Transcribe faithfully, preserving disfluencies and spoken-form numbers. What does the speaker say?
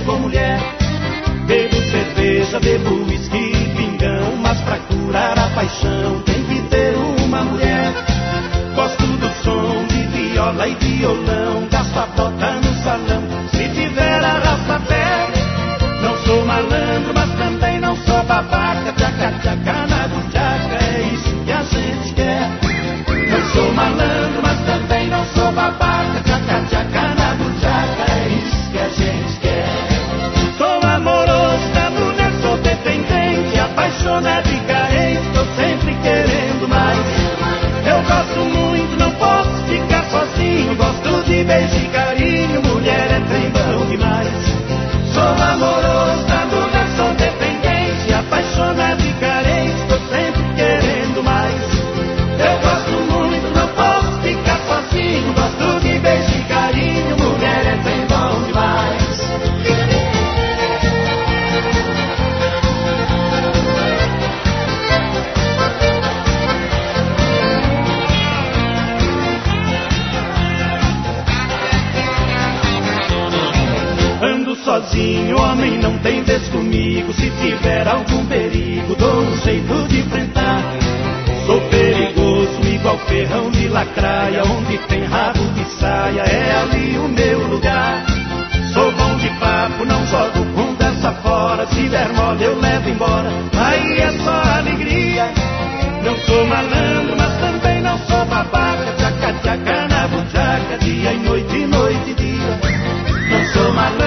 com mulher. Bebo cerveja, bebo whisky, pingão, mas pra curar a paixão tem que ter uma mulher. Gosto do som de viola e violão, gasto a bota no salão, se tiver arrasta-pé. Não sou malandro, mas também não sou babaca, tchaca, tchaca, na buchaca, é isso que a gente quer. Não sou malandro, mas também não sou babaca, tchaca, tchaca, na buchaca, é isso que a gente quer. Sou amoroso da mulher, sou dependente, apaixonado e carente, tô sempre querendo mais. Eu gosto muito, não posso ficar sozinho, gosto de beijo e carinho, mulher é trem bom demais. Sou amoroso da mulher, sou dependente, apaixonado e carente, tô sempre querendo mais. Eu gosto muito, não posso ficar sozinho, gosto de beijo e carinho, mulher é trem bom demais. Ando sozinho, homem, não tem vez comigo. Se tiver algum perigo, dou um jeito de enfrentar. Sou perigoso igual ferrão de lacraia, onde tem rabo de saia, é ali o meu lugar. Sou bom de papo, não jogo conversa fora, se der mole eu levo embora, aí é só alegria. Não sou malandro, mas também não sou babaca, tchaca, tchaca, na buchaca, dia e noite, noite e dia. Não sou malandro,